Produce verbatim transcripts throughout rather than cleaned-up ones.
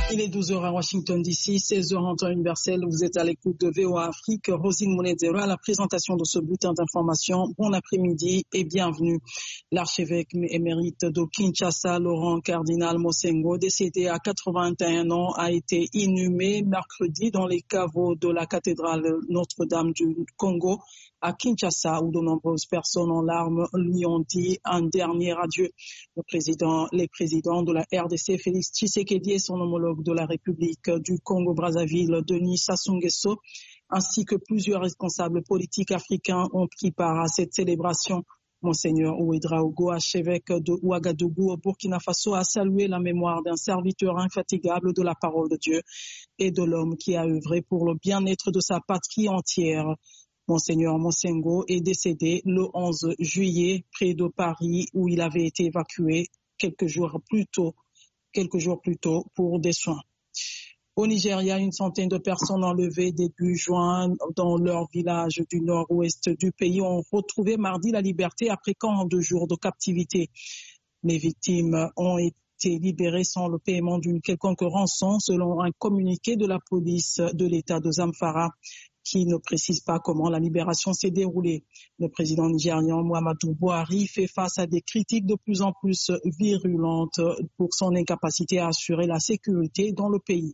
Il est douze heures à Washington D C, seize heures en temps universel. Vous êtes à l'écoute de V O A Afrique. Rosine Monedzero à la présentation de ce bulletin d'information. Bon après-midi et bienvenue. L'archevêque émérite de Kinshasa, Laurent Cardinal Mosengo, décédé à quatre-vingt-un ans, a été inhumé mercredi dans les caveaux de la cathédrale Notre-Dame du Congo à Kinshasa, où de nombreuses personnes en larmes lui ont dit un dernier adieu. Le président, les présidents de la R D C, Félix Tshisekedi, et son homologue de la République du Congo-Brazzaville, Denis Sassou Nguesso, ainsi que plusieurs responsables politiques africains ont pris part à cette célébration. Monseigneur Ouedraogo, archevêque de Ouagadougou au Burkina Faso, a salué la mémoire d'un serviteur infatigable de la parole de Dieu et de l'homme qui a œuvré pour le bien-être de sa patrie entière. Monseigneur Mosengo est décédé le onze juillet près de Paris où il avait été évacué quelques jours plus tôt, quelques jours plus tôt pour des soins. Au Nigeria, une centaine de personnes enlevées début juin dans leur village du nord-ouest du pays ont retrouvé mardi la liberté après quarante-deux jours de captivité. Les victimes ont été libérées sans le paiement d'une quelconque rançon selon un communiqué de la police de l'État de Zamfara, qui ne précise pas comment la libération s'est déroulée. Le président nigérian Muhammadu Buhari fait face à des critiques de plus en plus virulentes pour son incapacité à assurer la sécurité dans le pays.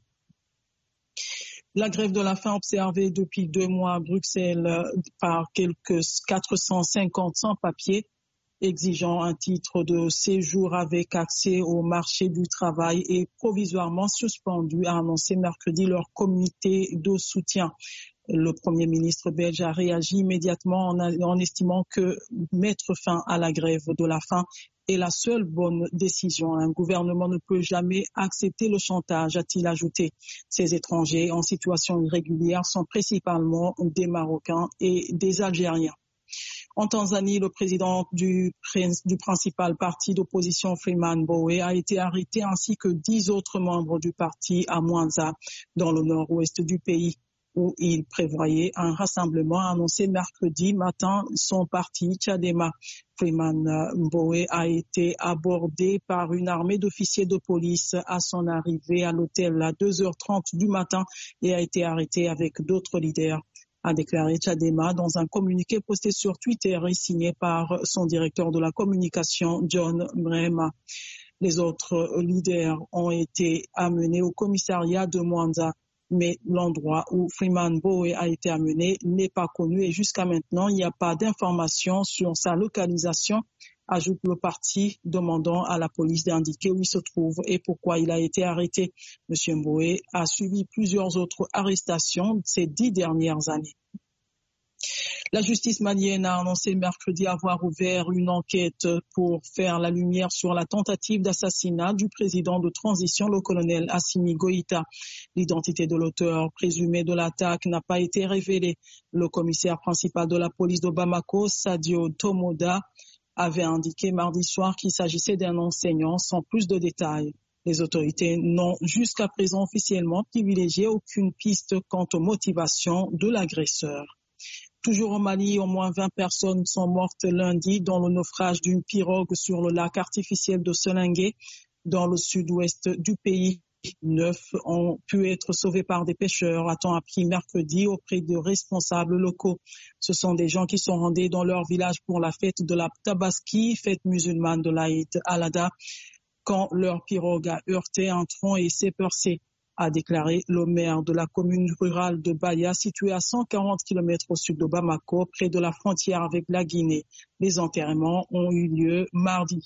La grève de la faim observée depuis deux mois à Bruxelles par quelques quatre cent cinquante sans-papiers exigeant un titre de séjour avec accès au marché du travail est provisoirement suspendu, a annoncé mercredi leur comité de soutien. Le Premier ministre belge a réagi immédiatement en, en estimant que mettre fin à la grève de la faim est la seule bonne décision. Un gouvernement ne peut jamais accepter le chantage, a-t-il ajouté. Ces étrangers en situation irrégulière sont principalement des Marocains et des Algériens. En Tanzanie, le président du, du principal parti d'opposition Freeman Mbowe a été arrêté ainsi que dix autres membres du parti à Mwanza, dans le nord-ouest du pays, où il prévoyait un rassemblement annoncé mercredi matin son parti Tchadema. Freeman Mbowe a été abordé par une armée d'officiers de police à son arrivée à l'hôtel à deux heures trente du matin et a été arrêté avec d'autres leaders, a déclaré Tchadema dans un communiqué posté sur Twitter et signé par son directeur de la communication, John Mrema. Les autres leaders ont été amenés au commissariat de Mwanza, mais l'endroit où Freeman Mbowe a été amené n'est pas connu et jusqu'à maintenant, il n'y a pas d'informations sur sa localisation, ajoute le parti, demandant à la police d'indiquer où il se trouve et pourquoi il a été arrêté. Monsieur Mbowe a suivi plusieurs autres arrestations ces dix dernières années. La justice malienne a annoncé mercredi avoir ouvert une enquête pour faire la lumière sur la tentative d'assassinat du président de transition, le colonel Assimi Goïta. L'identité de l'auteur présumé de l'attaque n'a pas été révélée. Le commissaire principal de la police de Bamako, Sadio Tomoda, avait indiqué mardi soir qu'il s'agissait d'un enseignant sans plus de détails. Les autorités n'ont jusqu'à présent officiellement privilégié aucune piste quant aux motivations de l'agresseur. Toujours au Mali, au moins vingt personnes sont mortes lundi dans le naufrage d'une pirogue sur le lac artificiel de Selingué, dans le sud-ouest du pays. Neuf ont pu être sauvés par des pêcheurs, a-t-on appris mercredi auprès de responsables locaux. Ce sont des gens qui sont rendus dans leur village pour la fête de la Tabaski, fête musulmane de l'Aïd al-Adha, quand leur pirogue a heurté un tronc et s'est percée, a déclaré le maire de la commune rurale de Baya, située à cent quarante kilomètres au sud de Bamako, près de la frontière avec la Guinée. Les enterrements ont eu lieu mardi.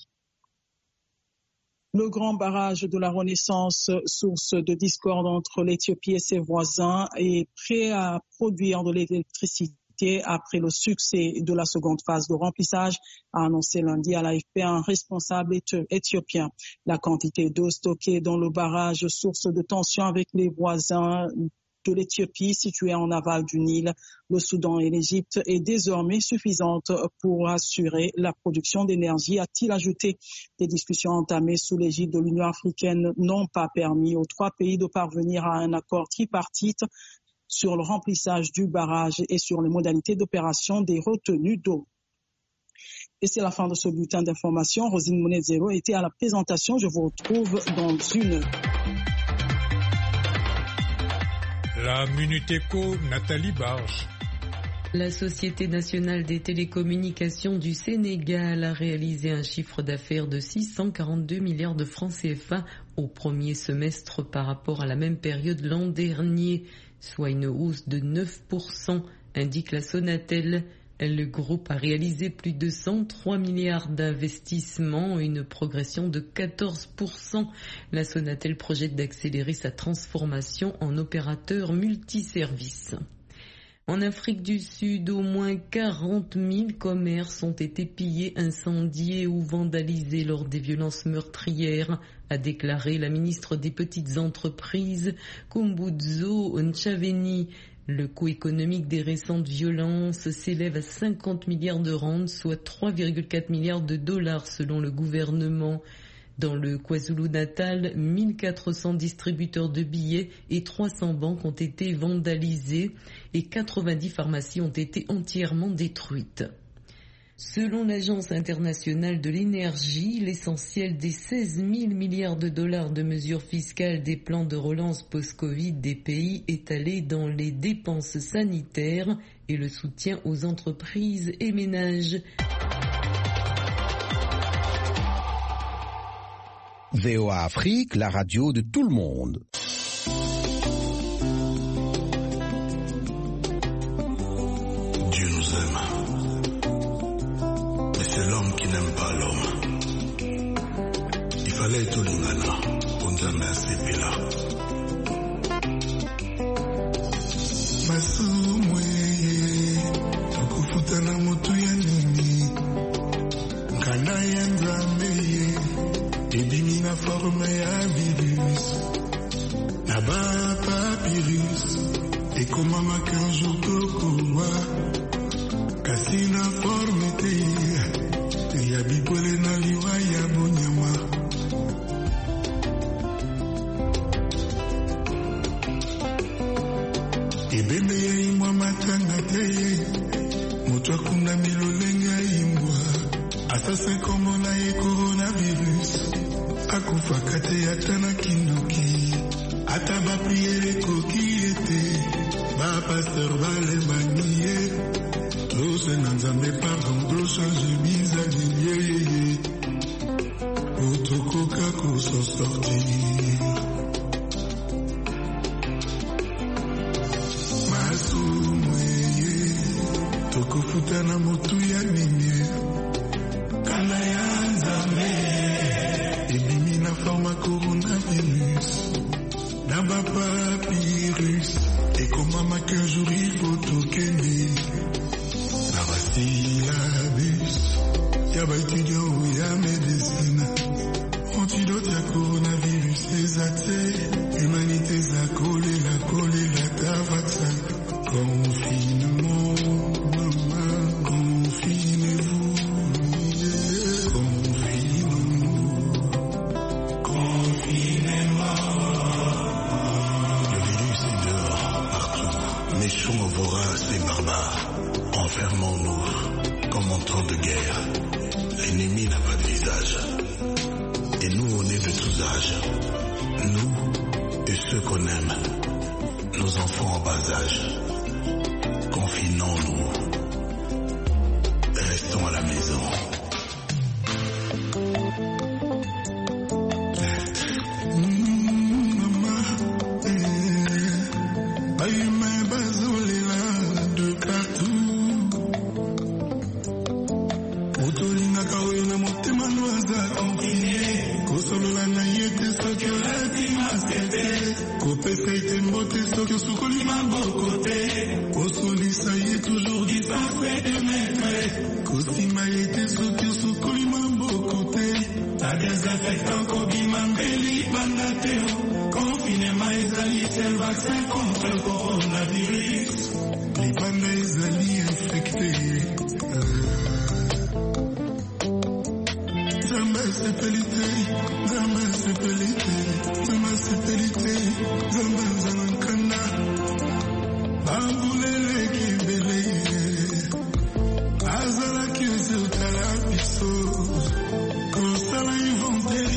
Le grand barrage de la Renaissance, source de discorde entre l'Éthiopie et ses voisins, est prêt à produire de l'électricité après le succès de la seconde phase de remplissage, a annoncé lundi à l'A F P un responsable éthiopien. La quantité d'eau stockée dans le barrage, source de tension avec les voisins de l'Éthiopie située en aval du Nil, le Soudan et l'Égypte, est désormais suffisante pour assurer la production d'énergie, a-t-il ajouté. Des discussions entamées sous l'égide de l'Union africaine n'ont pas permis aux trois pays de parvenir à un accord tripartite sur le remplissage du barrage et sur les modalités d'opération des retenues d'eau. Et c'est la fin de ce bulletin d'information. Rosine Monedzero était à la présentation. Je vous retrouve dans une heure. La Minute Éco, Nathalie Barge. La Société nationale des télécommunications du Sénégal a réalisé un chiffre d'affaires de six cent quarante-deux milliards de francs C F A au premier semestre par rapport à la même période l'an dernier, soit une hausse de neuf pour cent, indique la Sonatel. Le groupe a réalisé plus de cent trois milliards d'investissements, une progression de quatorze pour cent. La Sonatel projette d'accélérer sa transformation en opérateur multiservice. En Afrique du Sud, au moins quarante mille commerces ont été pillés, incendiés ou vandalisés lors des violences meurtrières, a déclaré la ministre des Petites Entreprises, Kumbudzo Nchaveni. Le coût économique des récentes violences s'élève à cinquante milliards de rand, soit trois virgule quatre milliards de dollars selon le gouvernement. Dans le KwaZulu-Natal, mille quatre cents distributeurs de billets et trois cents banques ont été vandalisés et quatre-vingt-dix pharmacies ont été entièrement détruites. Selon l'Agence internationale de l'énergie, l'essentiel des seize mille milliards de dollars de mesures fiscales des plans de relance post-Covid des pays est allé dans les dépenses sanitaires et le soutien aux entreprises et ménages. V O A Afrique, la radio de tout le monde. Dieu nous aime, mais c'est l'homme qui n'aime pas l'homme. Il fallait tout l'ingana pour nous amener à ces pays-là. Ebimina forme ya virus, naba papyrus, et comment ma qu'un jour tokowa, kasina forme te, ya bipole na liwa ya bonyama. Ebembe ya imwa matanga te, moto akunda milolenga imwa, assassin comme on a eu coronavirus. Akufa kate atana kindoki ataba priere koki ete ba pasteur vale maniye rose nanzambe pardon do change biza liye otoko kako s'en sortir masu mweye toko futana motu ya ninye kana ya nzambe Ebimina forma coronavirus, naba papyrus, et comment ma qu'un jour il faut toquer, Navasilabus, y'a étudiant ou y'a médecine, antidote y'a coronavirus, les athées, humanité a collé, la collé, la ta vaccin, confinement, maman, confinez-vous, Méchants, voraces et barbares, enfermons-nous comme en temps de guerre. L'ennemi n'a pas de visage. Et nous, on est de tous âges. Nous et ceux qu'on aime. Nos enfants en bas âge. Confinons-nous. Restons à la maison. Zamba sepelite, zamba sepelite, zamba zananka.